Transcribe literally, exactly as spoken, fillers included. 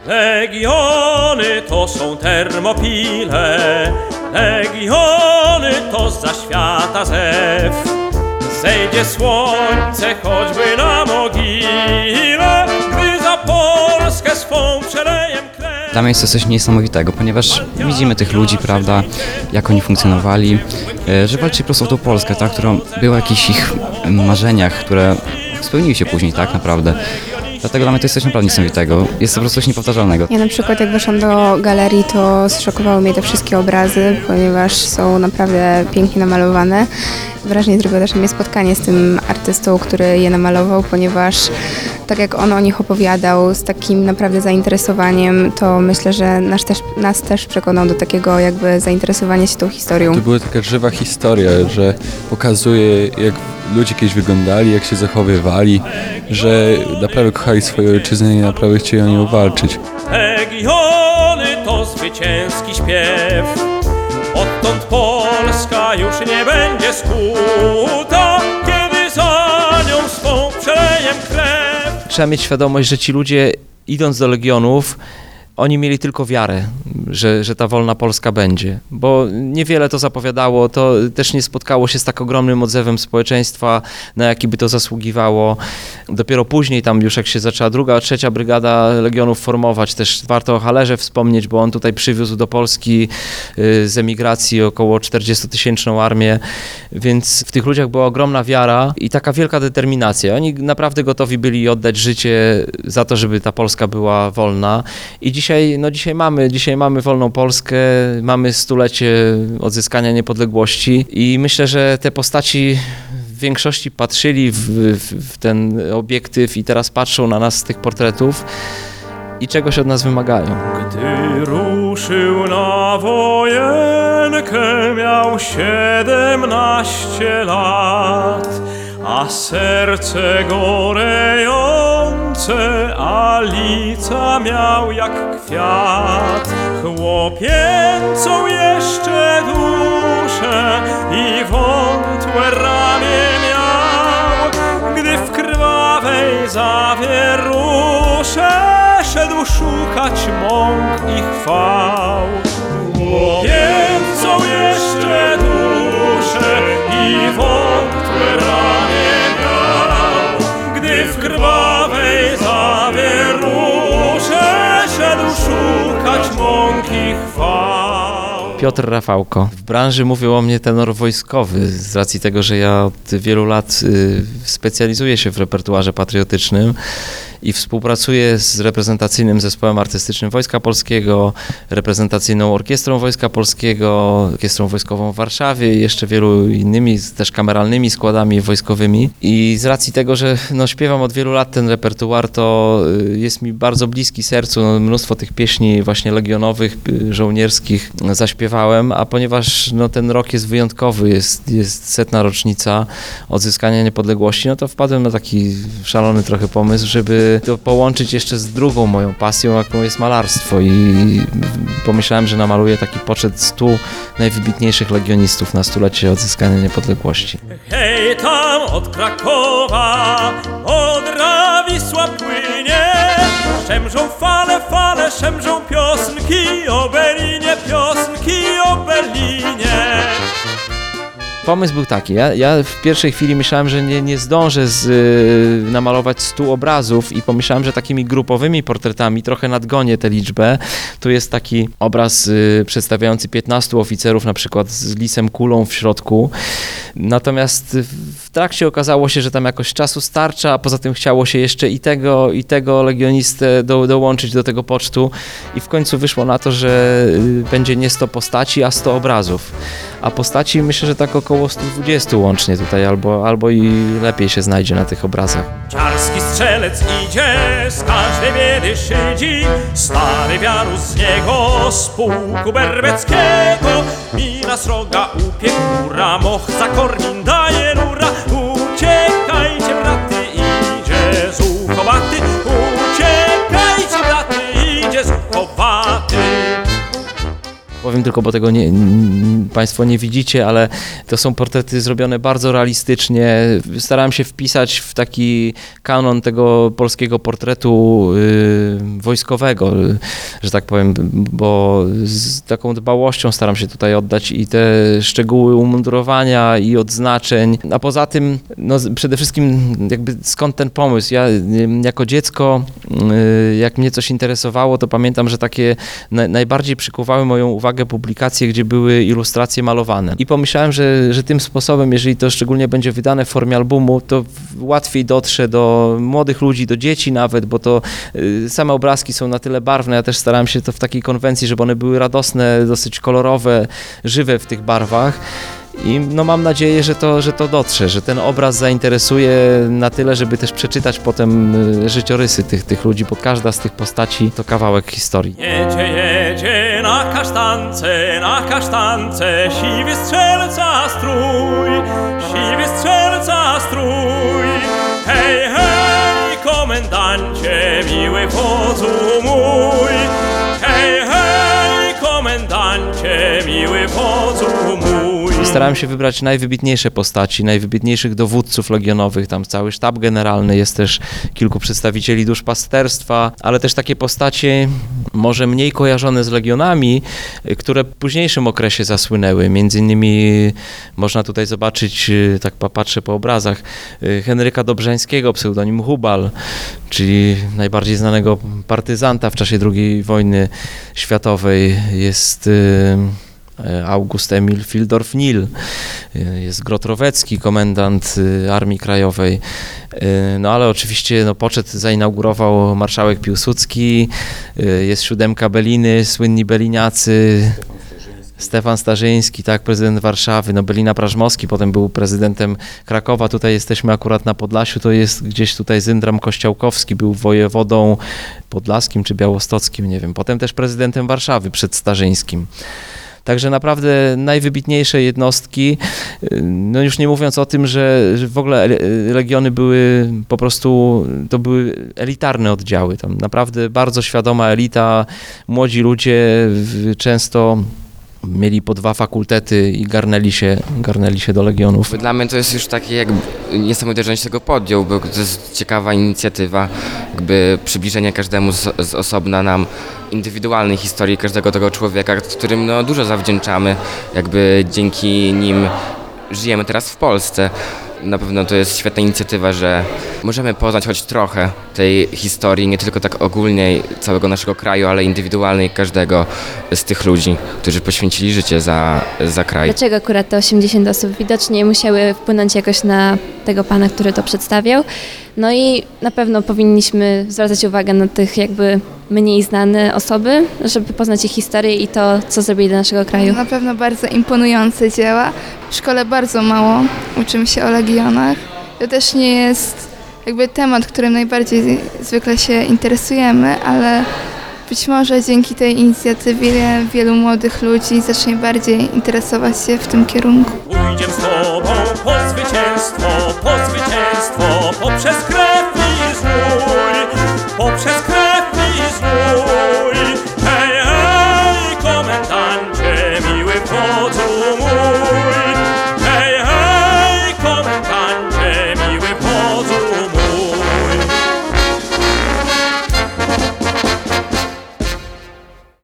Legiony to są Termopile, legiony to za świata zew. Zejdzie słońce choćby na mogile, gdy za Polskę swą przelejem krew. Dla mnie jest to coś niesamowitego, ponieważ widzimy tych ludzi, prawda, jak oni funkcjonowali, że walczyli po prostu o tą Polskę, tak, która była w jakichś ich marzeniach, które spełniły się później, tak naprawdę. Dlatego dla mnie to jest coś naprawdę niesamowitego. Jest to po prostu coś niepowtarzalnego. Ja na przykład jak weszłam do galerii, to zszokowały mnie te wszystkie obrazy, ponieważ są naprawdę pięknie namalowane. Wrażenie zrobiło też na mnie spotkanie z tym artystą, który je namalował, ponieważ tak jak on o nich opowiadał z takim naprawdę zainteresowaniem, to myślę, że nas też, nas też przekonał do takiego jakby zainteresowania się tą historią. To była taka żywa historia, że pokazuje, jak ludzie kiedyś wyglądali, jak się zachowywali, że naprawdę kochali swoją ojczyznę i naprawdę chcieli o nią walczyć. Legiony to zwycięski śpiew. Odtąd Polska już nie będzie skuta, kiedy za nią swą przelejem krew. Trzeba mieć świadomość, że ci ludzie, idąc do Legionów, oni mieli tylko wiarę, że, że ta wolna Polska będzie, bo niewiele to zapowiadało, to też nie spotkało się z tak ogromnym odzewem społeczeństwa, na jaki by to zasługiwało. Dopiero później tam już jak się zaczęła druga, trzecia brygada Legionów formować, też warto o Hallerze wspomnieć, bo on tutaj przywiózł do Polski z emigracji około czterdziestotysięczną armię, więc w tych ludziach była ogromna wiara i taka wielka determinacja. Oni naprawdę gotowi byli oddać życie za to, żeby ta Polska była wolna i dziś Dzisiaj, no dzisiaj, mamy, dzisiaj mamy wolną Polskę, mamy stulecie odzyskania niepodległości i myślę, że te postaci w większości patrzyli w, w, w ten obiektyw i teraz patrzą na nas z tych portretów i czegoś od nas wymagają. Gdy ruszył na wojenkę, miał siedemnaście lat, a serce gorejące, a lica miał jak kwiat. Chłopięcą jeszcze duszę i wątłe ramię miał, gdy w krwawej zawierusze szedł szukać mąk i chwał. Chłopięcą jeszcze duszę i wątłe ramię miał, gdy w krwawej zawierusze szedł szukać mąk i chwał. Piotr Rafałko. W branży mówią o mnie tenor wojskowy, z racji tego, że ja od wielu lat y, specjalizuję się w repertuarze patriotycznym i współpracuję z reprezentacyjnym zespołem artystycznym Wojska Polskiego, reprezentacyjną orkiestrą Wojska Polskiego, orkiestrą wojskową w Warszawie i jeszcze wielu innymi, też kameralnymi składami wojskowymi. I z racji tego, że no, śpiewam od wielu lat ten repertuar, to jest mi bardzo bliski sercu. No, mnóstwo tych pieśni właśnie legionowych, żołnierskich zaśpiewałem, a ponieważ no, ten rok jest wyjątkowy, jest, jest setna rocznica odzyskania niepodległości, no to wpadłem na taki szalony trochę pomysł, żeby to połączyć jeszcze z drugą moją pasją, jaką jest malarstwo i pomyślałem, że namaluję taki poczet stu najwybitniejszych legionistów na stulecie odzyskania niepodległości. Hej, tam od Krakowa Odra Wisła płynie, szemrzą fale, fale, szemrzą piosenki o Berlinie, piosenki o Berlinie. Pomysł był taki, ja, ja w pierwszej chwili myślałem, że nie, nie zdążę z, y, namalować stu obrazów i pomyślałem, że takimi grupowymi portretami trochę nadgonię tę liczbę. Tu jest taki obraz y, przedstawiający piętnastu oficerów, na przykład z lisem kulą w środku. Natomiast w trakcie okazało się, że tam jakoś czasu starcza, a poza tym chciało się jeszcze i tego, i tego legionistę do, dołączyć do tego pocztu i w końcu wyszło na to, że y, będzie nie sto postaci, a sto obrazów. A postaci myślę, że tak około stu dwudziestu łącznie tutaj, albo, albo i lepiej się znajdzie na tych obrazach. Czarski strzelec idzie, z każdej biedy szydzi, stary wiarus z niego, z pułku berweckiego. Mina sroga upiekł, góra, moch za kormin daje rura. Uciekajcie, braty, idzie zuchowaty, uciekajcie, braty, idzie zuchowaty. powiem tylko, bo tego nie, n- Państwo nie widzicie, ale to są portrety zrobione bardzo realistycznie. Starałem się wpisać w taki kanon tego polskiego portretu y, wojskowego, y, że tak powiem, bo z taką dbałością staram się tutaj oddać i te szczegóły umundurowania i odznaczeń, a poza tym no, przede wszystkim jakby skąd ten pomysł. Ja y, jako dziecko, y, jak mnie coś interesowało, to pamiętam, że takie na, najbardziej przykuwały moją uwagę publikacje, gdzie były ilustracje malowane. I pomyślałem, że, że tym sposobem, jeżeli to szczególnie będzie wydane w formie albumu, to łatwiej dotrze do młodych ludzi, do dzieci nawet, bo to y, same obrazki są na tyle barwne. Ja też starałem się to w takiej konwencji, żeby one były radosne, dosyć kolorowe, żywe w tych barwach. I no mam nadzieję, że to, że to dotrze, że ten obraz zainteresuje na tyle, żeby też przeczytać potem y, życiorysy tych, tych ludzi, bo każda z tych postaci to kawałek historii. Jedzie, jedzie na kasztance, na kasztance, siwy strzelca strój, siwy strzelca strój. Hej, hej, komendancie, miły wodzu mój. Hej, hej, komendancie, miły wodzu mój. Starałem się wybrać najwybitniejsze postaci, najwybitniejszych dowódców legionowych, tam cały sztab generalny, jest też kilku przedstawicieli duszpasterstwa, ale też takie postacie może mniej kojarzone z legionami, które w późniejszym okresie zasłynęły. Między innymi można tutaj zobaczyć, tak patrzę po obrazach, Henryka Dobrzańskiego, pseudonim Hubal, czyli najbardziej znanego partyzanta w czasie drugiej wojny światowej. Jest August Emil Fildorf-Nil, jest Grotrowecki, komendant Armii Krajowej, no ale oczywiście no, poczet zainaugurował marszałek Piłsudski, jest siódemka Beliny, słynni beliniacy, Stefan Starzyński, tak, prezydent Warszawy, no Belina Prażmowski, potem był prezydentem Krakowa, tutaj jesteśmy akurat na Podlasiu, to jest gdzieś tutaj Zyndram Kościałkowski, był wojewodą podlaskim czy białostockim, nie wiem, potem też prezydentem Warszawy przed Starzyńskim. Także naprawdę najwybitniejsze jednostki, no już nie mówiąc o tym, że w ogóle legiony były po prostu, to były elitarne oddziały, tam naprawdę bardzo świadoma elita, młodzi ludzie często mieli po dwa fakultety i garnęli się, garnęli się do legionów. Dla mnie to jest już takie jakby niesamowite, że on się tego podjął, bo to jest ciekawa inicjatywa, jakby przybliżenie każdemu z, z osobna nam indywidualnej historii każdego tego człowieka, którym no, dużo zawdzięczamy, jakby dzięki nim żyjemy teraz w Polsce. Na pewno to jest świetna inicjatywa, że możemy poznać choć trochę tej historii, nie tylko tak ogólnej całego naszego kraju, ale indywidualnej każdego z tych ludzi, którzy poświęcili życie za, za kraj. Dlaczego akurat te osiemdziesiąt osób? Widocznie musiały wpłynąć jakoś na tego pana, który to przedstawiał. No i na pewno powinniśmy zwracać uwagę na tych jakby mniej znane osoby, żeby poznać ich historię i to, co zrobili dla naszego kraju. Na pewno bardzo imponujące dzieła. W szkole bardzo mało uczymy się o legionach. To też nie jest jakby temat, którym najbardziej zwykle się interesujemy, ale być może dzięki tej inicjatywie wielu młodych ludzi zacznie bardziej interesować się w tym kierunku. Pójdziem z tobą po zwycięstwo, po zwycięstwo, poprzez kraj.